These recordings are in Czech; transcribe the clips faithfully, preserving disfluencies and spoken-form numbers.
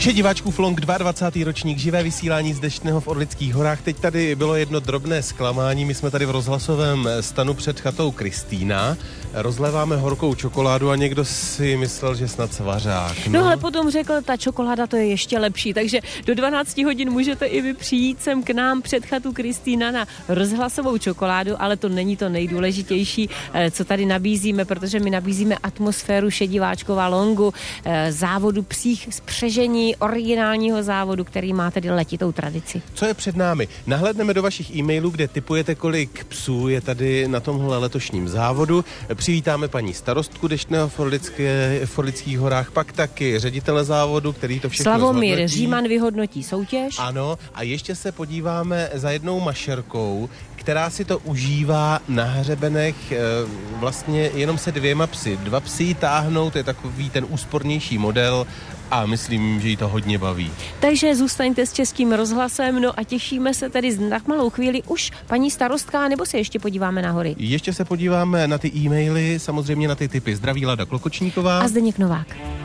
Šediváčkův long dvacátý druhý ročník, živé vysílání z Deštného v Orlických horách. Teď tady bylo jedno drobné zklamání. My jsme tady v rozhlasovém stanu před chatou Kristýna. Rozléváme horkou čokoládu a někdo si myslel, že snad svařák. No, no ale potom řekl, ta čokoláda to je ještě lepší, takže do dvanácti hodin můžete i vy přijít sem k nám před chatu Kristýna na rozhlasovou čokoládu, ale to není to nejdůležitější, co tady nabízíme, protože my nabízíme atmosféru Šediváčkova longu, závodu psích spřežení, originálního závodu, který má tedy letitou tradici. Co je před námi? Nahlédneme do vašich e-mailů, kde tipujete, kolik psů je tady na tomhle letošním závodu. Přivítáme paní starostku Deštného v, Orlické, v Orlických horách, pak taky ředitele závodu, který to všechno Slavomír zhodnotí. Říman vyhodnotí soutěž. Ano, a ještě se podíváme za jednou mašerkou, která si to užívá na hřebenech vlastně jenom se dvěma psy. Dva psy táhnou, to je takový ten úspornější model a myslím, že jí to hodně baví. Takže zůstaňte s Českým rozhlasem, no a těšíme se tedy na malou chvíli už paní starostka, nebo se ještě podíváme na hory? Ještě se podíváme na ty e-maily, samozřejmě na ty tipy. Zdraví Lada Klokočníková a Zdeněk Novák.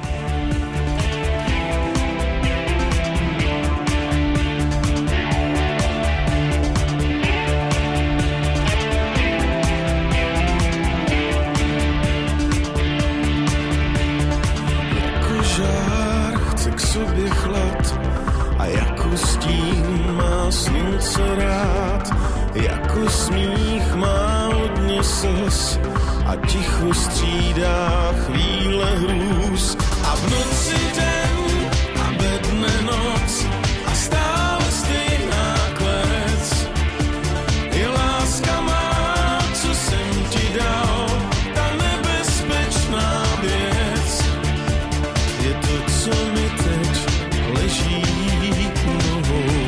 Jako smích má hodně slz a ticho střídá chvíle hrůz. A v noci den a ve dne noc a stále stejná klec. Je láska má, co jsem ti dal, ta nebezpečná věc. Je to, co mi teď leží u nohou.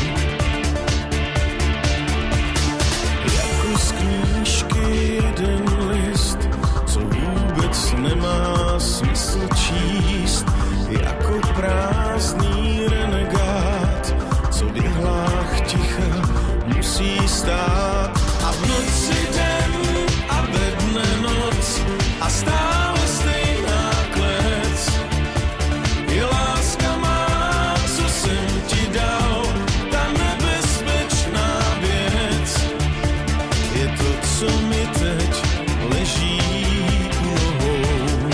Jeden list, co vůbec nemá smysl číst, jako prázdný renegát, co v jehlách ticha musí stát. A v noci den a ve dne noc a stále stejná klec. Je láska má, co jsem ti dal, ta nebezpečná věc. Je to, co mi teď leží u nohou.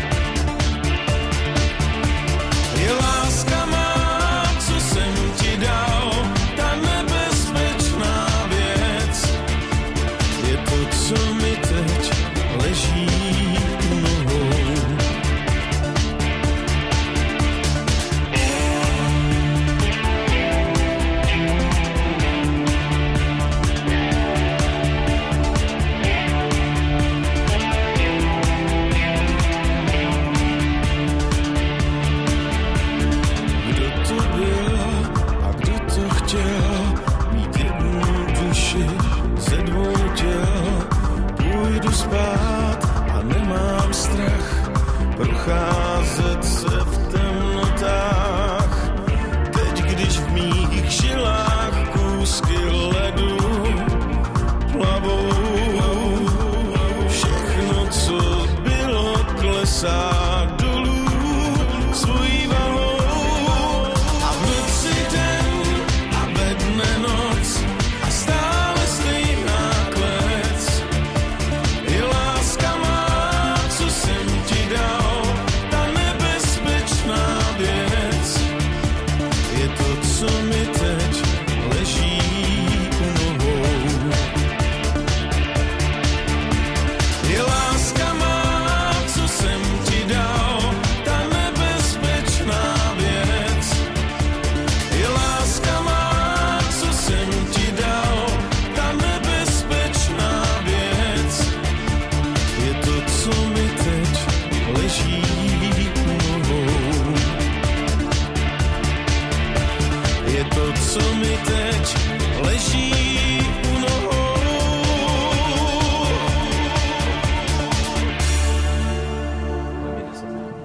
Je láska má, co jsem ti dal, ta nebezpečná věc. Je to, co mi teď leží u nohou. Procházet se v temnotách, teď když v mých žilách kůzky ledu plavou. Všechno, co bylo, klesá dolů svojí vahou. A v noci den a ve dne noc a stále stejná klec. Je láska má, co jsem ti dal, co mi teď leží u nohou. Je láska má, co jsem ti dal, ta nebezpečná věc. Je láska má, co jsem ti dal, ta nebezpečná věc. Je to, co mi teď leží u nohou. Je to, co mi teď leží u nohou.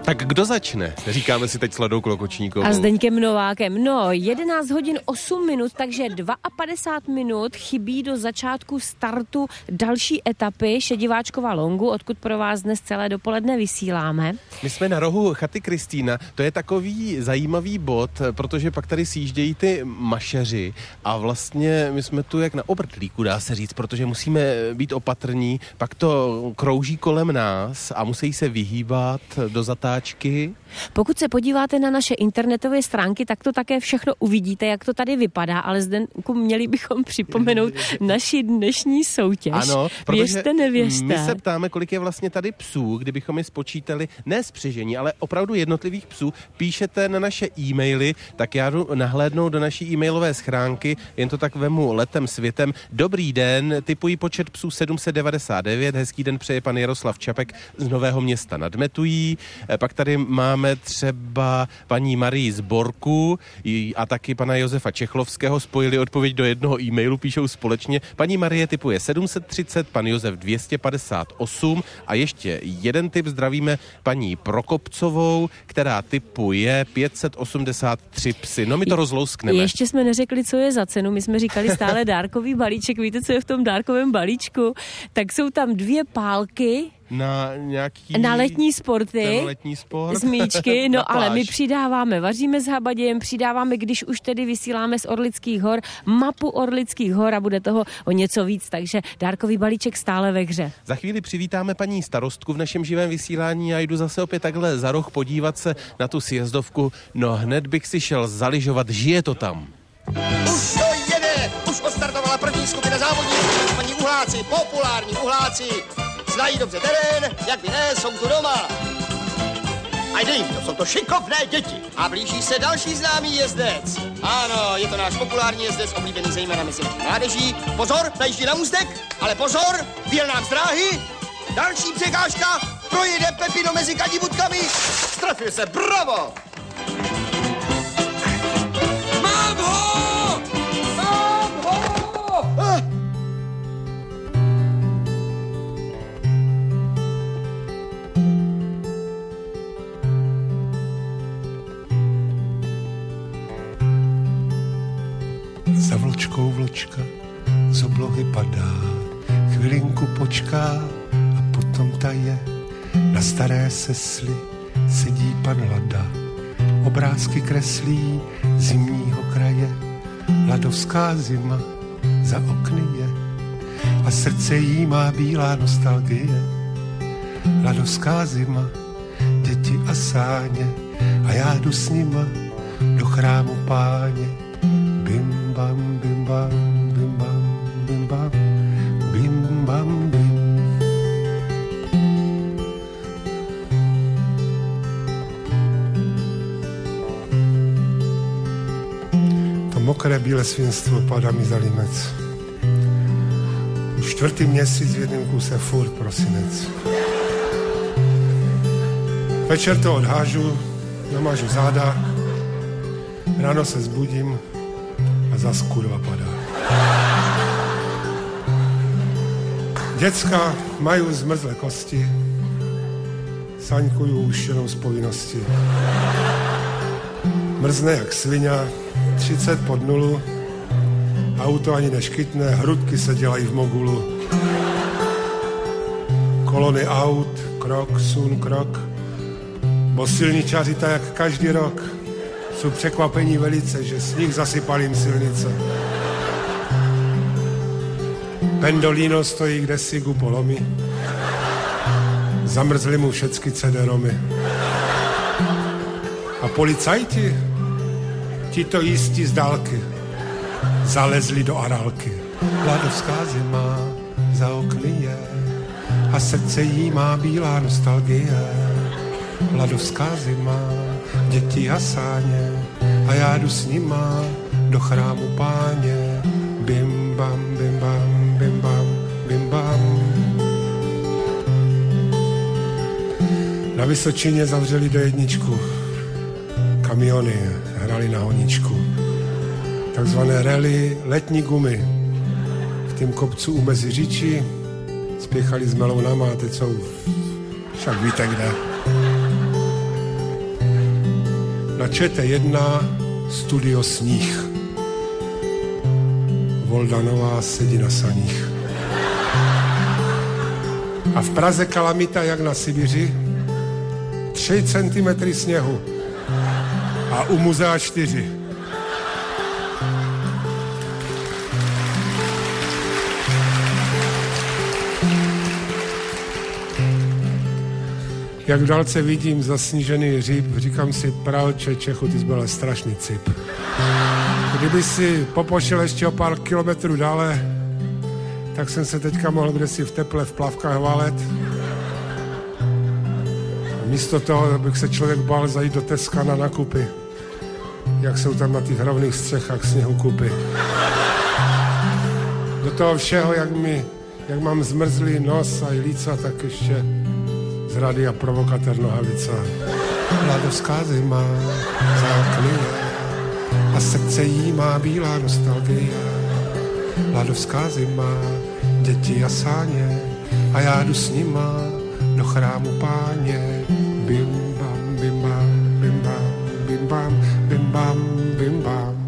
Tak kdo začne? Říkáme si teď s Ladou Klokočníkovou. A Zdeňkem Novákem. No, jedenáct hodin osm minut, takže padesát dva minut chybí do začátku startu další etapy Šediváčkova longu, odkud pro vás dnes celé dopoledne vysíláme. My jsme na rohu chaty Kristýna. To je takový zajímavý bod, protože pak tady sjíždějí ty mašeři a vlastně my jsme tu jak na obrtlíku, dá se říct, protože musíme být opatrní, pak to krouží kolem nás a musí se vyhýbat do zatáčky. Pokud se podíváte na naše internetové stránky, tak to také všechno uvidíte, jak to tady vypadá, ale Zdenku, měli bychom připomenout naši dnešní soutěž. Ano, protože věřte, nevěřte. My se ptáme, kolik je vlastně tady psů, kdybychom je spočítali, ne spřežení, ale opravdu jednotlivých psů. Píšete na naše e-maily, tak já jdu nahlédnout do naší e-mailové schránky, jen to tak vemu letem světem. Dobrý den, tipuji počet psů sedm set devadesát devět, hezký den přeje pan Jaroslav Čapek z Nového Města nad Metují. Pak tady máme třeba paní Marii z Borku a taky pana Josefa Čechlovského, spojili odpověď do jednoho e-mailu, píšou společně. Paní Marie tipuje sedm set třicet, pan Josef dvě stě padesát osm a ještě jeden tip, zdravíme paní Prokopcovou, která tipuje pět set osmdesát tři psy. No my to rozlouskneme. Ještě jsme neřekli, co je za cenu, my jsme říkali stále dárkový balíček, víte, co je v tom dárkovém balíčku? Tak jsou tam dvě pálky, na nějaký... Na letní sporty. letní sport. Zmíčky, no ale my přidáváme, vaříme s habadějem, přidáváme, když už tedy vysíláme z Orlických hor, mapu Orlických hor a bude toho o něco víc, takže dárkový balíček stále ve hře. Za chvíli přivítáme paní starostku v našem živém vysílání a jdu zase opět takhle za roh podívat se na tu sjezdovku. No hned bych si šel zaližovat, žije to tam. Už to jede, už odstartovala první skupina závodníků, paní uhláci, populární uhláci. Znají dobře terén, jak by ne, jsou tu doma. A jde jim to, jsou to šikovné děti. A blíží se další známý jezdec. Ano, je to náš populární jezdec, oblíbený zejména mezi mládeží. Pozor, najíždí na můstek, ale pozor, vyjel nám z dráhy. Další překážka, projede Pepino mezi kadibudkami. Strefil se, bravo! Mám ho! Mám ho! Ah! Za vločkou vločka z oblohy padá, chvilinku počká a potom taje. Na staré sesli sedí pan Lada, obrázky kreslí zimního kraje. Ladovská zima za okny je a srdce jí má bílá nostalgie. Ladovská zima, děti a sáně a já jdu s nima do chrámu Páně. Bim bam, bim bam, bim bam, bim bam, bim bam, bim. To mokré bílé svinstvo padá mi za límec. Už čtvrtý měsíc v jednom kuse furt prosinec. Večer to odhážu, namážu záda, ráno se zbudím a zas kurva padá. Děcka mají zmrzlé kosti, saňkuju už jenom z povinnosti. Mrzne jak svině, třicet pod nulu, auto ani neškytne, hrudky se dělají v mogulu. Kolony aut, krok, sun, krok, bo silničaři tak jak každý rok jsou překvapení velice, že sníh zasypal jim silnice. Pendolino stojí kdesi ku polomi, zamrzli mu všecky cé dé-romy. A policajti, ti to jistí z dálky, zalezli do arálky. Ladovská zima za okny je a srdce jí má bílá nostalgie. Ladovská zima, děti a sáně a já jdu s nima do chrámu Páně. Bim bam, bim bam, bim bam, bim bam. Na Vysočině zavřeli do jedničku kamiony, hrali na honičku. Takzvané rally letní gumy. V tým kopcu u Meziříčí spěchali s melounama a teď jsou, však víte kde. Na Čete jedna studio Sníh. Voldanová sedí na saních. A v Praze kalamita jak na Sibiři. Tři centimetry sněhu. A u muzea čtyři. Jak v dálce vidím zasnížený hříb, říkám si, pralče Čechu, ty jsi byl strašný cip. Kdyby si popošel ještě o pár kilometrů dále, tak jsem se teďka mohl kdesi v teple v plavkách valet. Místo toho, abych se člověk bál zajít do Teska na nakupy, jak jsou tam na těch rovných střechách sněhu kupy. Do toho všeho, jak, mi, jak mám zmrzlý nos a líca, tak ještě z rádia provokatér Nohavica. Mladovská zima zákny a srdce jí má bílá nostalgie. Mladovská zima, děti a sáně a já jdu s nima do chrámu Páně. Bim bam, bim bam, bim bam, bim bam, bim bam, bim bam.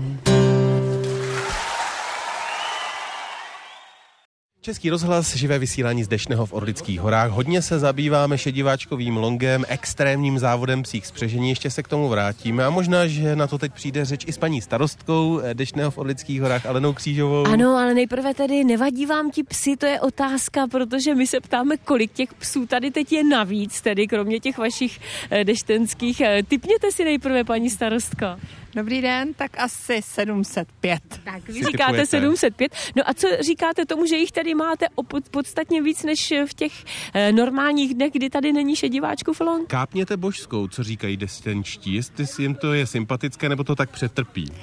Český rozhlas, živé vysílání z Deštného v Orlických horách. Hodně se zabýváme šediváčkovým longem, extrémním závodem psích spřežení, ještě se k tomu vrátíme a možná, že na to teď přijde řeč i s paní starostkou Deštného v Orlických horách Alenou Křížovou. Ano, ale nejprve tedy nevadí vám ti psi, to je otázka, protože my se ptáme, kolik těch psů tady teď je navíc, tedy kromě těch vašich deštenských. Tipněte si nejprve, paní starostko. Dobrý den, tak asi sedm set pět. Tak vy říkáte sedm set pět. No a co říkáte tomu, že jich tady máte opod, podstatně víc než v těch eh, normálních dnech, kdy tady není šediváčkův long? Kápněte božskou, co říkají destenčtí, jestli si jim to je sympatické, nebo to tak přetrpí.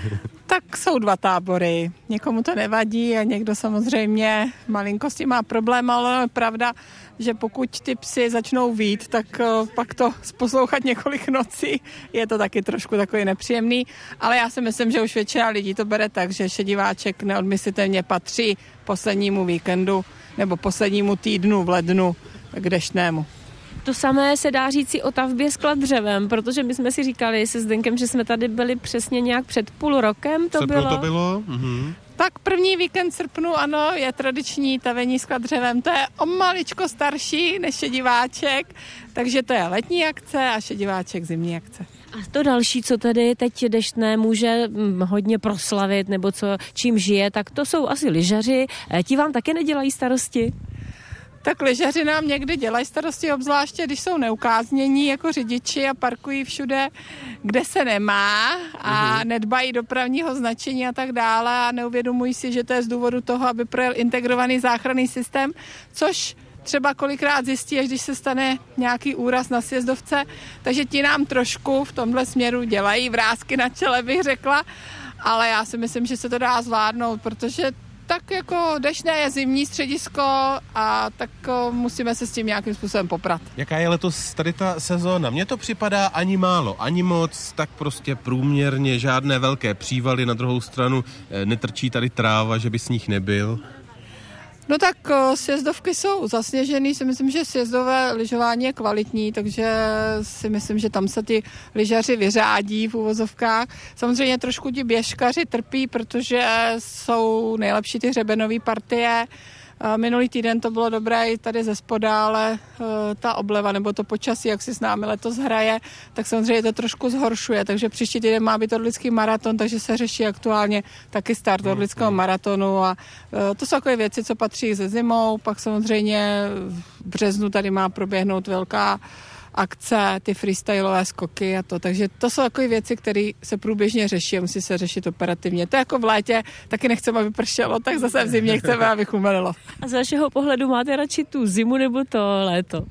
Tak jsou dva tábory. Někomu to nevadí a někdo samozřejmě malinko s tím má problém, ale je pravda, že pokud ty psy začnou vít, tak uh, pak to poslouchat několik nocí je to taky trošku takový nepříjemný, ale já si myslím, že už většina lidí to bere tak, že šediváček neodmyslitelně patří poslednímu víkendu nebo poslednímu týdnu v lednu k Deštnému. To samé se dá říct o tavbě skla dřevem, protože my jsme si říkali se Zdenkem, že jsme tady byli přesně nějak před půl rokem. To Srpnu bylo. to bylo? Mhm. Tak první víkend srpnu, ano, je tradiční tavení skla dřevem. To je o maličko starší než šediváček, takže to je letní akce a šediváček zimní akce. A to další, co tedy teď Deštné může hodně proslavit, nebo co, čím žije, tak to jsou asi lyžaři. Ti vám také nedělají starosti? Tak lyžaři nám někdy dělají starosti, obzvláště když jsou neukáznění jako řidiči a parkují všude, kde se nemá a uhum. nedbají dopravního značení a tak dále a neuvědomují si, že to je z důvodu toho, aby projel integrovaný záchranný systém, což třeba kolikrát zjistí, až když se stane nějaký úraz na sjezdovce, takže ti nám trošku v tomhle směru dělají vrásky na čele, bych řekla, ale já si myslím, že se to dá zvládnout, protože tak jako Deštné je zimní středisko a tak musíme se s tím nějakým způsobem poprat. Jaká je letos tady ta sezóna? Mně to připadá ani málo, ani moc, tak prostě průměrně, žádné velké přívaly, na druhou stranu netrčí tady tráva, že by sníh nebyl. No tak sjezdovky jsou zasněžený, si myslím, že sjezdové lyžování je kvalitní, takže si myslím, že tam se ty lyžaři vyřádí v uvozovkách. Samozřejmě trošku ti běžkaři trpí, protože jsou nejlepší ty hřebenové partie. Minulý týden to bylo dobré i tady ze spoda, ale ta obleva nebo to počasí, jak si s námi letos hraje, tak samozřejmě to trošku zhoršuje, takže příští týden má být orlický maraton, takže se řeší aktuálně taky start orlického maratonu a to jsou takové věci, co patří se zimou, pak samozřejmě v březnu tady má proběhnout velká akce, ty freestylové skoky a to. Takže to jsou takové věci, které se průběžně řeší a musí se řešit operativně. To je jako v létě, taky nechceme, aby pršelo, tak zase v zimě chceme, aby chumelilo. A z vašeho pohledu máte radši tu zimu nebo to léto?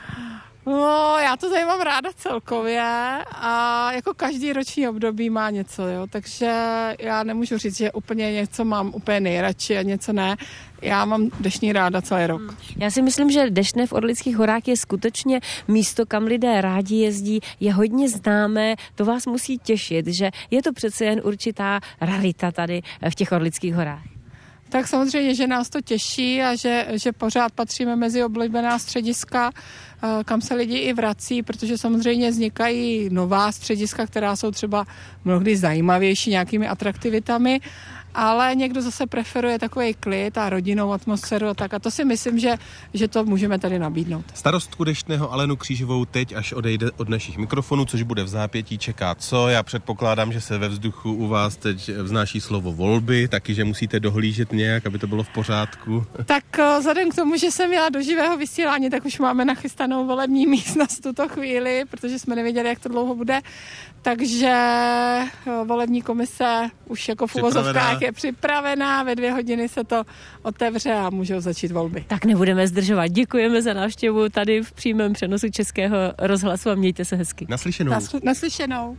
No, já to tady mám ráda celkově a jako každý roční období má něco, jo, takže já nemůžu říct, že úplně něco mám úplně nejradši a něco ne. Já mám Deštný ráda celý rok. Já si myslím, že Deštné v Orlických horách je skutečně místo, kam lidé rádi jezdí, je hodně známé, to vás musí těšit, že je to přece jen určitá rarita tady v těch Orlických horách. tak samozřejmě, že nás to těší a že, že pořád patříme mezi oblíbená střediska, kam se lidi i vrací, protože samozřejmě vznikají nová střediska, která jsou třeba mnohdy zajímavější nějakými atraktivitami, ale někdo zase preferuje takový klid a rodinnou atmosféru a tak. A to si myslím, že, že to můžeme tady nabídnout. Starostku Deštného Alenu Křížovou teď, až odejde od našich mikrofonů, což bude v zápětí, čeká co? Já předpokládám, že se ve vzduchu u vás teď vznáší slovo volby, taky, že musíte dohlížet nějak, aby to bylo v pořádku. Tak vzhledem k tomu, že jsem jela do živého vysílání, tak už máme nachystanou volební místnost v tuto chvíli, protože jsme nevěděli, jak to dlouho bude. Takže volební komise už jako v uvozovkách je připravená, ve dvě hodiny se to otevře a můžou začít volby. Tak nebudeme zdržovat. Děkujeme za návštěvu tady v přímém přenosu Českého rozhlasu a mějte se hezky. Naslyšenou. Nasl- naslyšenou.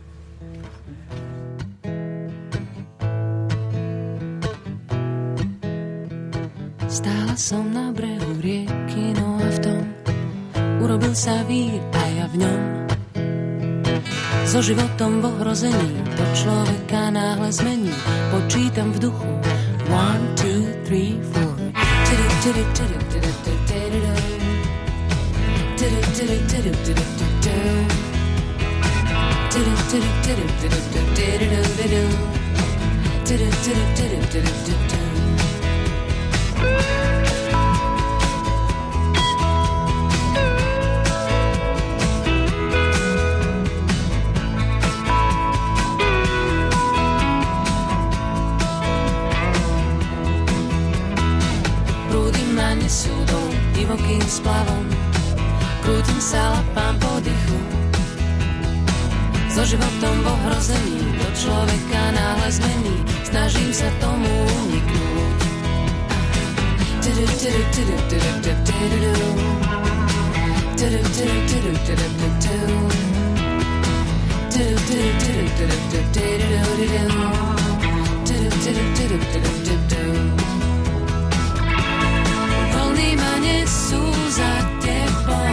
Stála som na brehu rieky, no a v tom urobil sa vír a ja v ňom. So životom v ohrození to človeka náhle zmení. Počítam v duchu one, two, three, four. Nesúdom, divokým splavom, krútim sa, lapám po dychu. So životom v ohrození to človeka náhle zmení, snažím sa tomu uniknúť. Vlny ma nesú za tebou,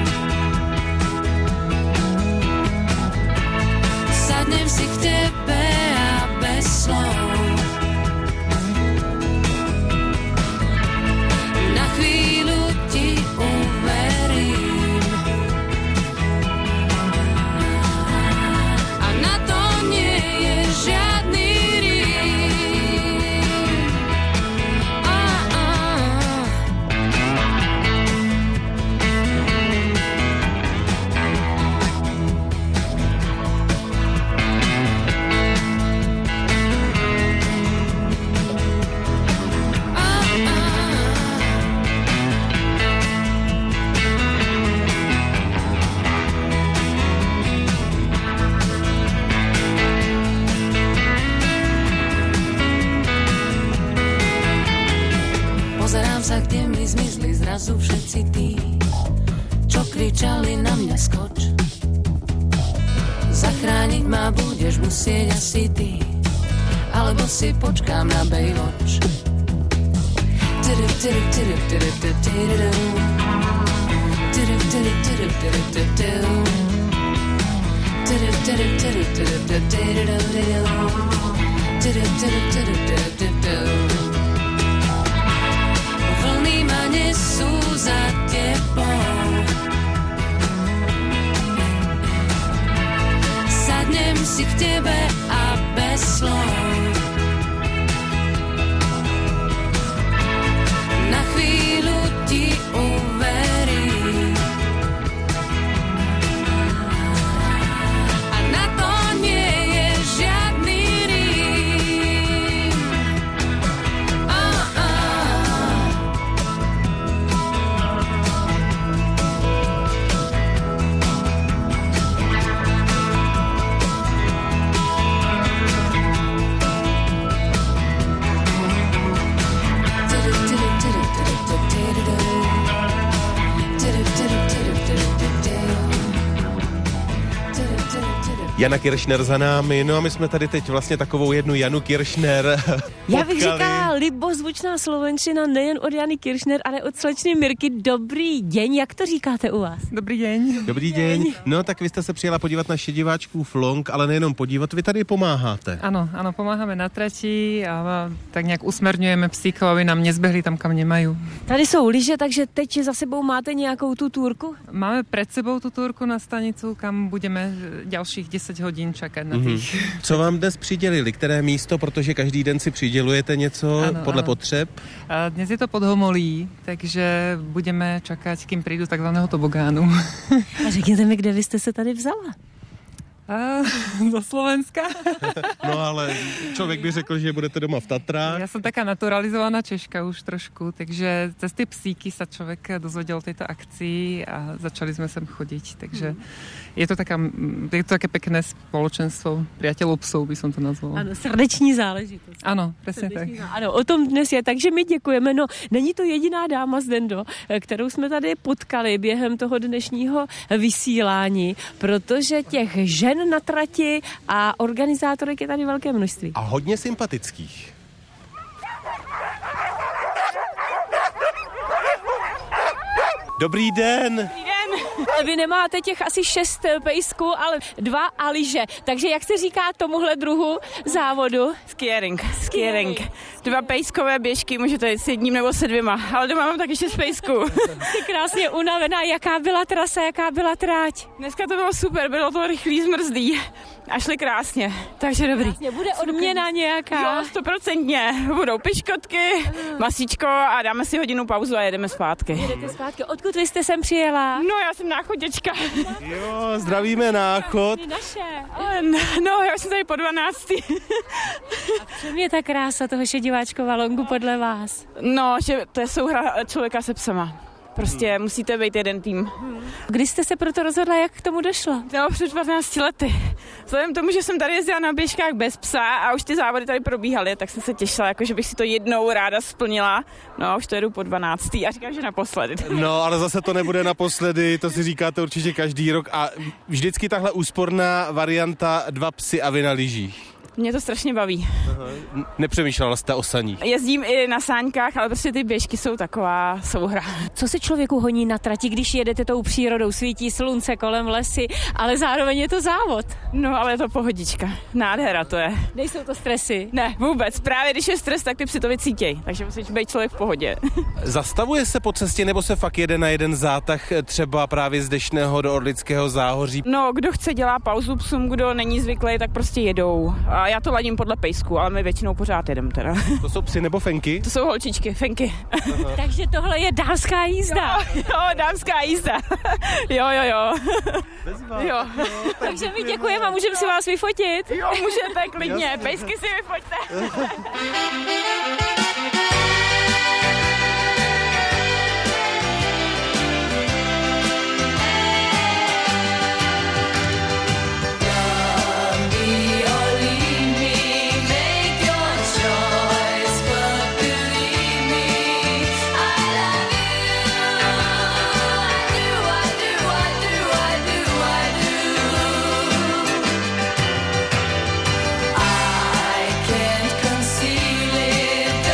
sadnem si k tebe a bez slov na chvíľu ti uverím a na to nie je žiadny kde mi zmizli zrazu všetci tí, čo kričali na mňa skoč. Zachrániť ma budeš musieť asi ty, alebo si počkám na Baywatch. Vlny ma nesú za tebou, sadnem si k tebe a bez slov na chvíľu ti uverím a na to nie je žiadny rím. Oh, oh. Jana Kiršner za námi, no a my jsme tady teď vlastně takovou jednu Janu Kiršner Já bych říkala libozvučná slovenčina nejen od Jany Kiršner, ale od slečny Mirky. Dobrý den, jak to říkáte u vás? Dobrý den. Dobrý den. No tak vy jste se přijela podívat na šediváčkův long, ale nejenom podívat, vy tady pomáháte. Ano, ano, pomáháme na trati a tak nějak usmerňujeme psíkov, aby nám nezbehli tam, kam nemají. Tady jsou lyže, takže teď za sebou máte nějakou tu túrku? Máme před sebou tu túrku na stanicu, kam budeme dalších deset hodin čekat na tých. Mm-hmm. Co vám dnes přidělili? Které místo? Protože každý den si přidělujete něco ano, podle ano. potřeb? A dnes je to pod Homolí, takže budeme čekat, kým přijdu z takzvaného tobogánu. A řekněte mi, kde vy jste se tady vzala? A, do Slovenska. No ale člověk by řekl, že budete doma v Tatrách. Já jsem taká naturalizovaná Češka už trošku, takže cez ty psíky sa člověk dozvedel o této akcii a začali jsme sem chodit, takže je to, taká, je to také pekné spoločenstvo priateľov psov, by som to nazvala. Ano, srdeční záležitost. Ano, přesně tak. Ano, o tom dnes je, takže my děkujeme. No, není to jediná dáma z Dendo, kterou jsme tady potkali během toho dnešního vysílání, protože těch žen na trati a organizátorek je tady velké množství. A hodně sympatických. Dobrý den. Dobrý den. Vy nemáte těch asi šest pejsků, ale dva a lyže. Takže jak se říká tomuhle druhu závodu? Skiering. Skiering. Dva pejskové běžky, můžete jít s jedním nebo se dvěma, ale doma mám taky šest pejsků. Jsi krásně unavená. Jaká byla trasa, jaká byla tráť? Dneska to bylo super, bylo to rychlý zmrzdý a šli krásně, takže dobrý. Krásně. Bude odměna nějaká? Jo, stoprocentně. Budou piškotky, masíčko a dáme si hodinu pauzu a jedeme zpátky. Jedete zpátky. Odkud vy jste sem přijela? No, já jsem náchoděčka. Jo, zdravíme Náchod. No, já jsem tady po dvanácti. A v čem je ta krása toho šediváčkova longu podle vás? No, že to je souhra člověka se psama. Prostě hmm. musíte být jeden tým. Kdy jste se proto rozhodla, jak k tomu došlo? No, před dvanácti lety. Vzhledem k tomu, že jsem tady jezdila na běžkách bez psa a už ty závody tady probíhaly, tak jsem se těšila, jako že bych si to jednou ráda splnila. No a už to jedu po dvanácti a říkám, že naposledy. No, ale zase to nebude naposledy, to si říkáte určitě každý rok a vždycky tahle úsporná varianta dva psy a vy na lyžích. Mě to strašně baví. Aha. Nepřemýšlela jste o saních? Jezdím i na sáňkách, ale prostě ty běžky jsou taková souhra. Co se člověku honí na trati, když jedete tou přírodou? Svítí slunce kolem lesy, ale zároveň je to závod. No, ale je to pohodička. Nádhera to je. Nejsou to stresy? Ne, vůbec. Právě když je stres, tak ty psi to vycítějí. Takže musíš být člověk v pohodě. Zastavuje se po cestě nebo se fakt jede na jeden zátah třeba právě z Deštného do Orlického záhoří? No, kdo chce dělá pauzu psům, kdo není zvyklý, tak prostě jedou. A já to ladím podle pejsku, ale my většinou pořád jedem teda. To jsou psy nebo fenky? To jsou holčičky, fenky. Takže tohle je dámská jízda. Jo, jo, dámská jízda. jo, jo, jo. jo. Takže my děkujeme a můžeme si vás vyfotit. Jo, můžete, klidně. Pejsky si vyfoťte. I can't conceal it.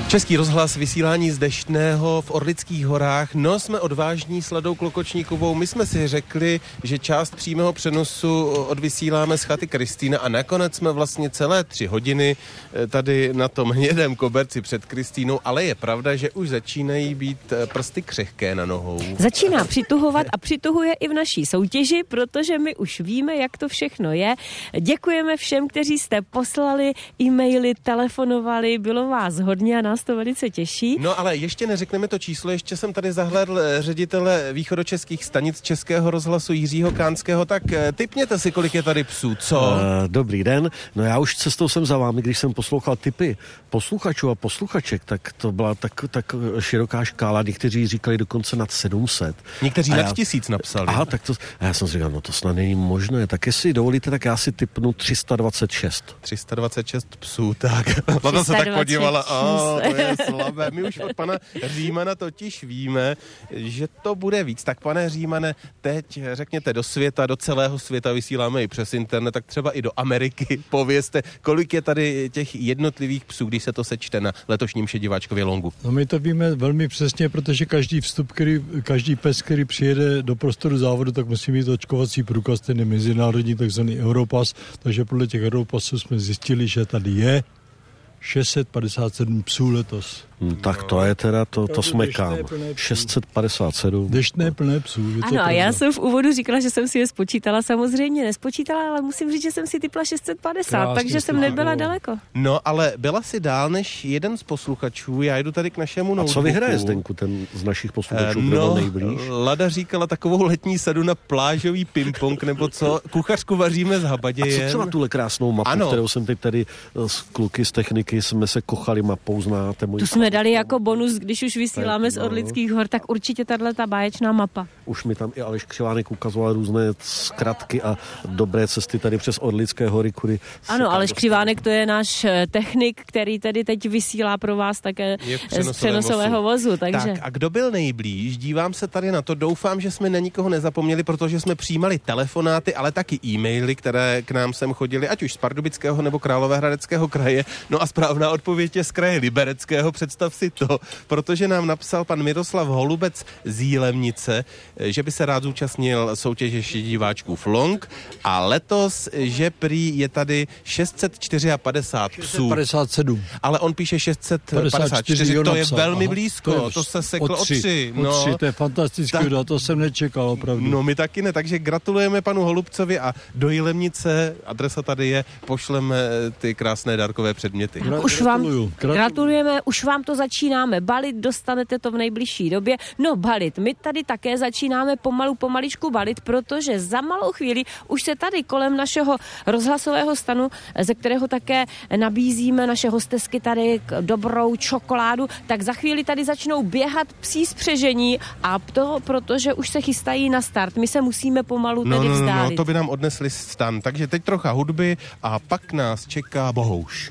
Český rozhlas, vysílání z Deštného v Orlických horách. No, jsme odvážní s Ladou Klokočníkovou. My jsme si řekli, že část přímého přenosu odvysíláme z chaty Kristýna a nakonec jsme vlastně celé tři hodiny tady na tom hnědém koberci před Kristýnou, ale je pravda, že už začínají být prsty křehké na nohou. Začíná přituhovat a přituhuje i v naší soutěži, protože my už víme, jak to všechno je. Děkujeme všem, kteří jste poslali e-maily, telefonovali, bylo vás hodně a nás to velice těší. No ale ještě neřekneme to číslo, ještě jsem tady zahlédl ředitele východočeských stanic Českého rozhlasu Jiřího Kánského, tak tipněte si, kolik je tady psů, co? Uh, dobrý den, no já už cestou jsem za vámi, když jsem poslouchal tipy posluchačů a posluchaček, tak to byla tak, tak široká škála, někteří říkali dokonce nad sedm set. Někteří nad já, tisíc napsali. Aha, tak to, a já jsem si říkal, no to snad není možné, tak jestli dovolíte, tak já si tipnu tři sta dvacet šest. tři sta dvacet šest psů, tak. Lada se tak podívala, a to je slabé. My už od pana Římana totiž víme, že to bude víc. Tak pane Římane, teď řekněte do světa, do celého světa vysíláme i přes internet, tak třeba i do Ameriky povězte, kolik je tady těch jednotlivých psů, když se to sečte na letošním Šediváčkově longu. No my to víme velmi přesně, protože každý vstup, který, každý pes, který přijede do prostoru závodu, tak musí mít očkovací průkaz, ten je mezinárodní, takzvaný Europass, takže podle těch Europasů jsme zjistili, že tady je šest set padesát sedm psů letos. Hmm, tak to je teda, to, to smekám. šest set padesát sedm. Deštné plné psů. Ano, a já jsem v úvodu říkala, že jsem si je spočítala. Samozřejmě nespočítala, ale musím říct, že jsem si typla šest set padesát, krásně, takže jsem nebyla no. daleko. No, ale byla si dál než jeden z posluchačů. Já jdu tady k našemu notebooku. A co vyhraje, Zdenku, ten z našich posluchačů, kdo no, byl nejblíž? Lada říkala takovou letní sadu na plážový ping-pong, nebo co? Kuchařku vaříme z habadějem. A co třeba tuhle krásnou mapu, ano. kterou jsem teď tady s kluky z techniky, jsme se kochali mapou, znáte můj... Tu jsme dali jako bonus, když už vysíláme z Orlických hor, tak určitě tato báječná mapa. Už mi tam i Aleš Křivánek ukazoval různé zkratky a dobré cesty tady přes Orlické hory, kudy... Ano, Aleš Křivánek to je náš technik, který tady teď vysílá pro vás také z přenosového vozu. Takže... Tak a kdo byl nejblíž? Dívám se tady na to, doufám, že jsme na nikoho nezapomněli, protože jsme přijímali telefonáty, ale taky e-maily, které k nám sem chodily, ať už z Pardubického nebo Královéhradeckého kraje. No a správná odpověď je z kraje Libereckého, představ si to, protože nám napsal pan Miroslav Holubec z Jílemnice, že by se rád zúčastnil soutěže Šediváčkův long a letos, že prý je tady šest set padesát čtyři psů. šest set padesát sedm. Ale on píše šest set padesát čtyři, to je velmi Aha, blízko, to, je to se seklo o tři. O tři, no. o tři, to je fantastické, tak, to jsem nečekal opravdu. No my taky ne, takže gratulujeme panu Holubcovi a do Jílemnice, adresa tady je, pošleme ty krásné dárkové předměty. Gra- už vám gratulujeme, už vám to začínáme balit, dostanete to v nejbližší době. No balit, my tady také začínáme pomalu, pomaličku balit, protože za malou chvíli už se tady kolem našeho rozhlasového stanu, ze kterého také nabízíme naše hostesky tady dobrou čokoládu, tak za chvíli tady začnou běhat psí spřežení a to, protože už se chystají na start. My se musíme pomalu no, tedy vzdálit. No, no, to by nám odnesli stan. Takže teď trocha hudby a pak nás čeká Bohouš.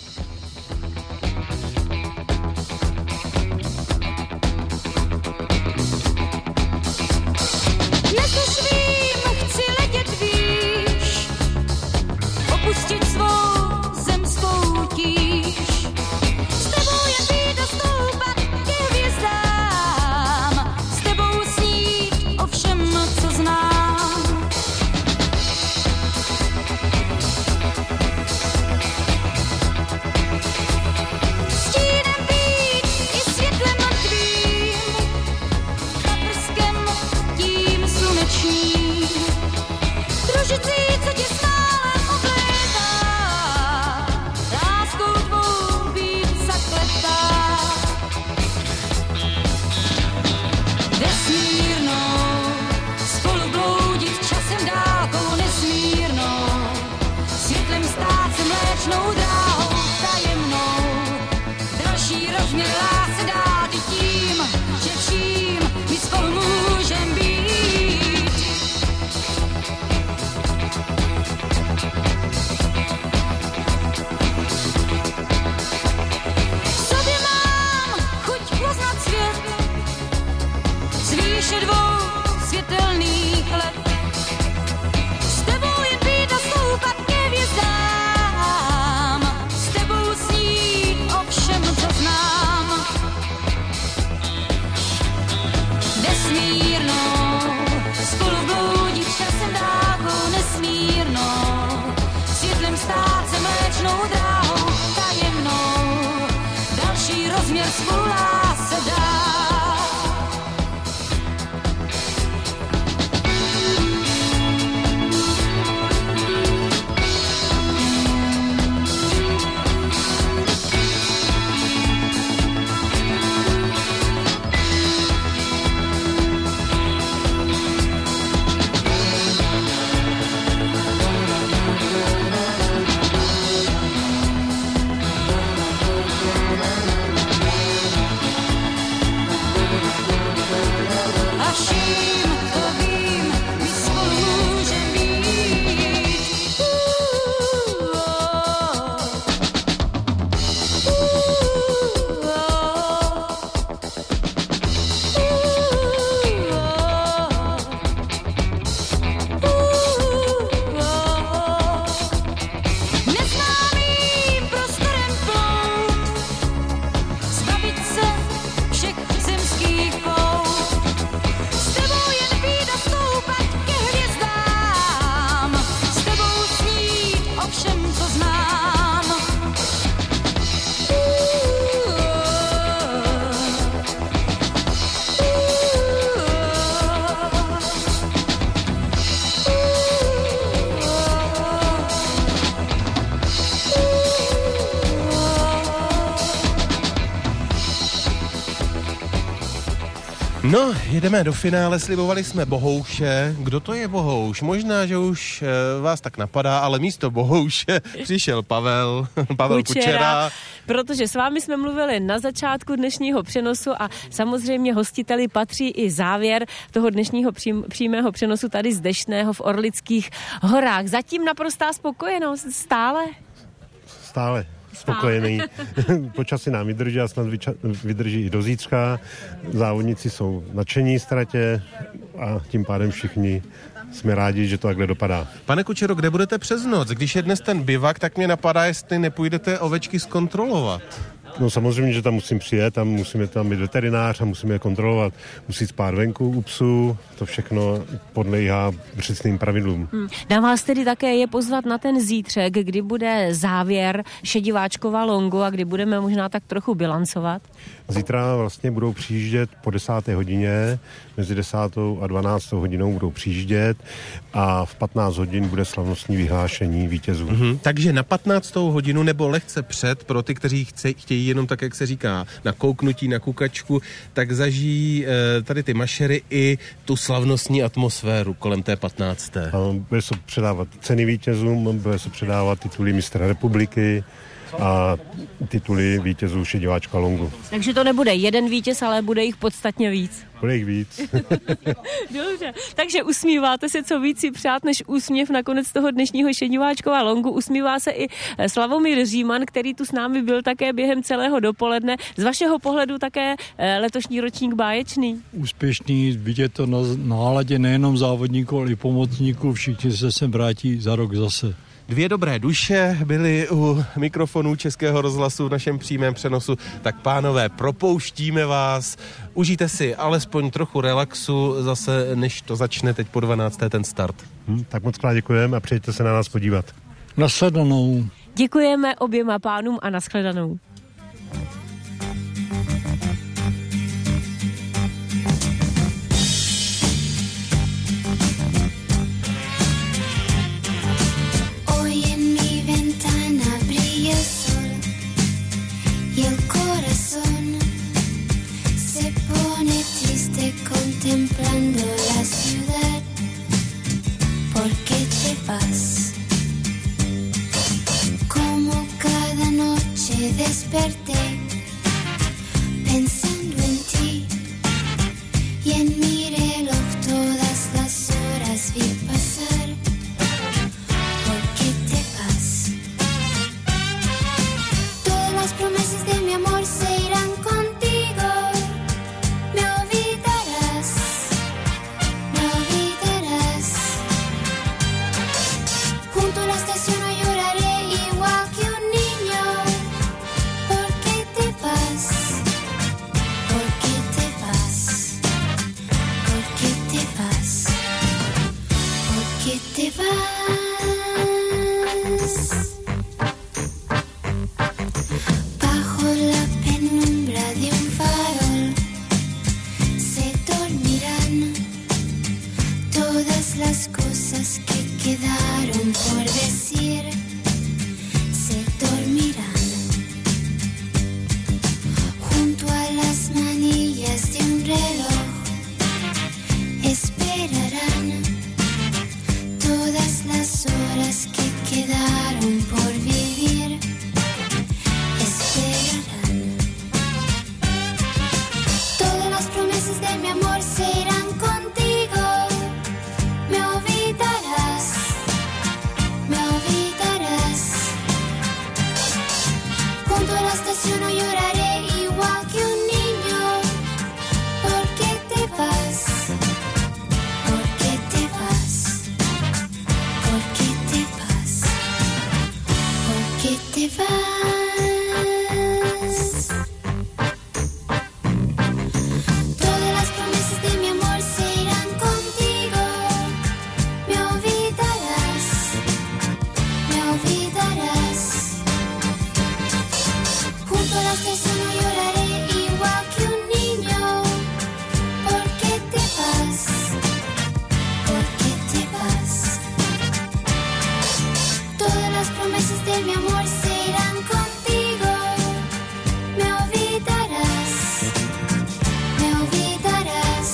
Opustit svou zemskou tíž. S tebou jen vyjdu stoupat ke hvězdám. S tebou snít o všem, co znám. nezvolá se dá. A vším to vím, my spolu můžem být. Uh, oh. Uh, oh. Uh, oh. Neznámým prostorem plout, zbavit se všech zemských pout. S tebou jen být a stoupat ke hvězdám, s tebou snít o všem, co znám. Uh, No, jedeme do finále, slibovali jsme Bohouše. Kdo to je Bohouš? Možná, že už e, vás tak napadá, ale místo Bohouše přišel Pavel, Pavel Kučera. Kučera. Protože s vámi jsme mluvili na začátku dnešního přenosu a samozřejmě hostiteli patří i závěr toho dnešního přím, přímého přenosu tady z Deštného v Orlických horách. Zatím naprostá spokojenost, stále? Stále spokojený. Počasí nám vydrží a snad vyča- vydrží i do zítřka. Závodníci jsou nadšení z tratě a tím pádem všichni jsme rádi, že to takhle dopadá. Pane Kučero, kde budete přes noc? Když je dnes ten bivak, tak mě napadá, jestli nepůjdete ovečky zkontrolovat. No samozřejmě, že tam musím přijet, tam musíme tam být veterinář a musíme je kontrolovat. Musí spát venku u psů, to všechno podléhá přesným pravidlům. Hmm. Dám vás tedy také je pozvat na ten zítřek, kdy bude závěr Šediváčkova longu a kdy budeme možná tak trochu bilancovat. Zítra vlastně budou přijíždět po desáté hodině, mezi desátou a dvanáctou hodinou budou přijíždět a v patnáct hodin bude slavnostní vyhlášení vítězů. Mhm, takže na patnáctou hodinu nebo lehce před, pro ty, kteří chce, chtějí jenom tak, jak se říká, na kouknutí, na kukačku, tak zažijí e, tady ty mašery i tu slavnostní atmosféru kolem té patnácté. A bude se předávat ceny vítězům, bude se předávat tituly mistra republiky a tituly vítězů Šediváčka longu. Takže to nebude jeden vítěz, ale bude jich podstatně víc. Bude jich víc. Dobře, takže usmíváte se, co víc si přát, než úsměv nakonec toho dnešního Šediváčkova longu. Usmívá se i Slavomír Říman, který tu s námi byl také během celého dopoledne. Z vašeho pohledu také letošní ročník báječný? Úspěšný, vidět to na náladě nejenom závodníků, ale i pomocníků. Všichni se sem vrátí za rok zase. Dvě dobré duše byly u mikrofonu Českého rozhlasu v našem přímém přenosu. Tak pánové, propouštíme vás. Užijte si alespoň trochu relaxu zase, než to začne teď po dvanácté ten start. Hmm, tak moc krát děkujeme a přijďte se na nás podívat. Nashledanou. Děkujeme oběma pánům a nashledanou. Y el corazón se pone triste contemplando la ciudad. ¿Por qué te vas? Como cada noche desperté pensando en ti y en mi reloj todas las horas vi pasar. ¿Por qué te vas? Todas las promesas de mi amor se irán contigo. Me olvidarás, me olvidarás. Junto a la estación no lloraré igual que un niño. ¿Por qué te estación no lloraré igual que un niño. ¿Por qué te vas? ¿Por qué te vas? ¿Por qué te vas? ¿Por qué te vas? Todas las promesas de mi amor se irán contigo. Me olvidarás, me olvidarás. Junto a la estación no lloraré igual que un niño. ¿Por qué te vas? ¿Por qué te vas? Todas las promesas de mi amor se irán contigo. Me olvidarás, me olvidarás.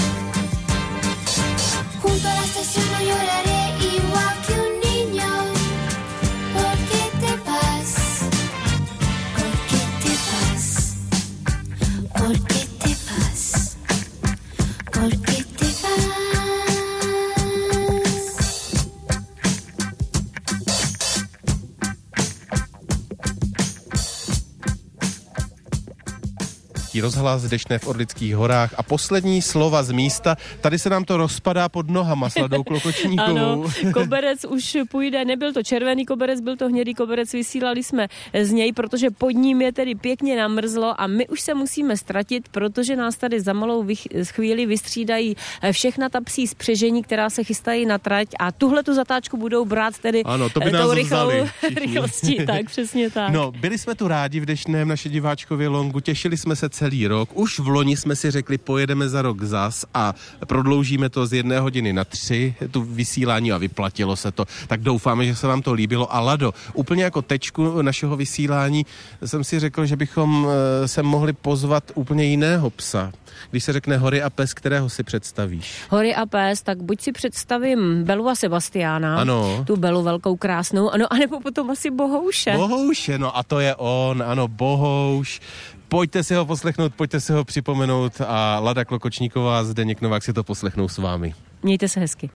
Junto a la estación no lloraré igual que un niño. ¿Por qué te vas? ¿Por qué te vas? ¿Por qué te vas? ¿Por qué te vas? Rozhlas Dešné v Orlických horách a poslední slova z místa. Tady se nám to rozpadá pod nohama s Ladou Klokočníkovou. Ano, koberec už půjde, nebyl to červený koberec, byl to hnědý koberec, vysílali jsme z něj, protože pod ním je tedy pěkně namrzlo a my už se musíme ztratit, protože nás tady za malou vych- chvíli vystřídají všechna ta psí spřežení, která se chystají na trať a tuhle tu zatáčku budou brát tedy ano, to by tou nás rychlou vzali, rychlostí, tak přesně tak. No, byli jsme tu rádi v Dešném, naše diváčkově longu, těšili jsme se celý rok. Už v loni jsme si řekli, pojedeme za rok zas a prodloužíme to z jedné hodiny na tři, tu vysílání a vyplatilo se to. Tak doufáme, že se vám to líbilo. A Lado, úplně jako tečku našeho vysílání jsem si řekl, že bychom se mohli pozvat úplně jiného psa. Když se řekne Hory a pes, kterého si představíš? Hory a pes, tak buď si představím Belu a Sebastiána, ano. Tu Belu velkou krásnou, ano, anebo potom asi Bohouše. Bohouše, no a to je on, ano, Bohouš. Pojďte si ho poslechnout, pojďte si ho připomenout a Lada Klokočníková a Zdeněk Novák si to poslechnou s vámi. Mějte se hezky.